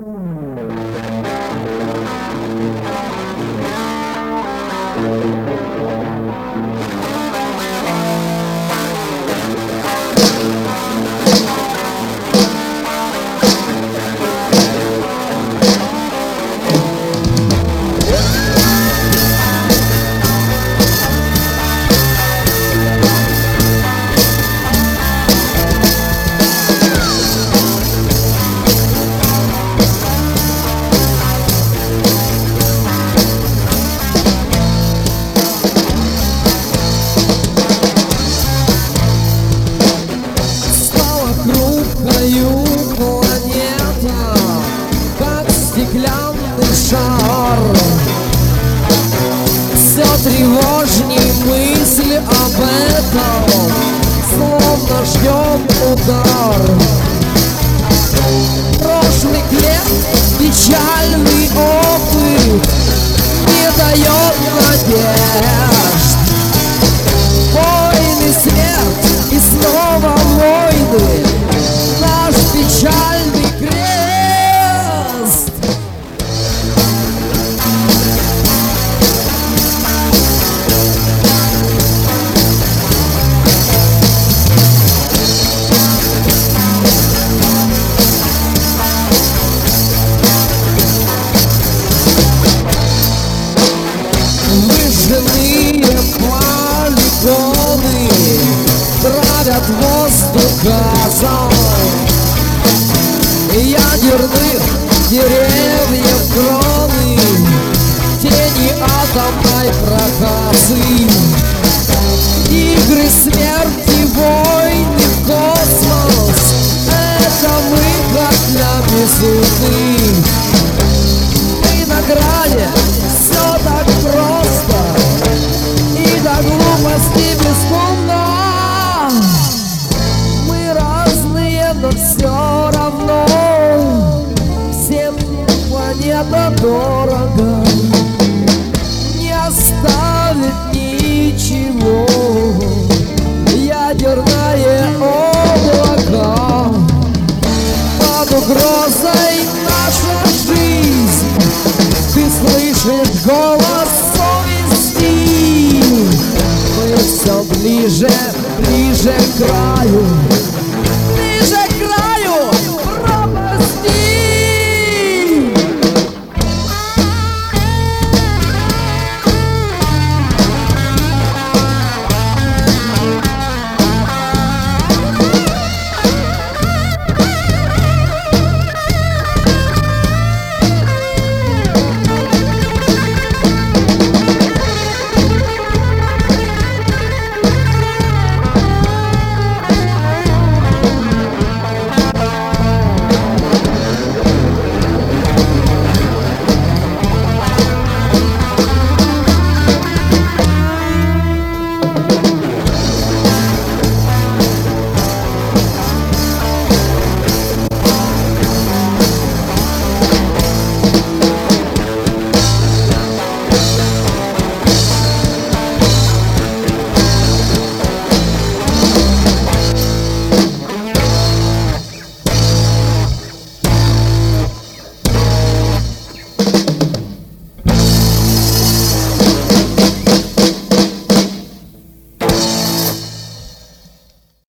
Планета, как стеклянный шар, все тревожней мысль об этом, словно ждем удар. Прошлых лет печальный опыт не дает надежд. Войны, смерть и снова войны, наш печальный крест. Выжженные полигоны травят воздух газом. Ядерных деревьев кроны, тени атомной проказы. Игры смерти, войны в космос — это выход для безумных. И на грани все так просто и до глупости бескумно. Мы разные, но все равно всем планета дорого. Не оставит ничего ядерное облако. Под угрозой наша жизнь, ты слышишь голос совести. Мы все ближе, ближе к краю.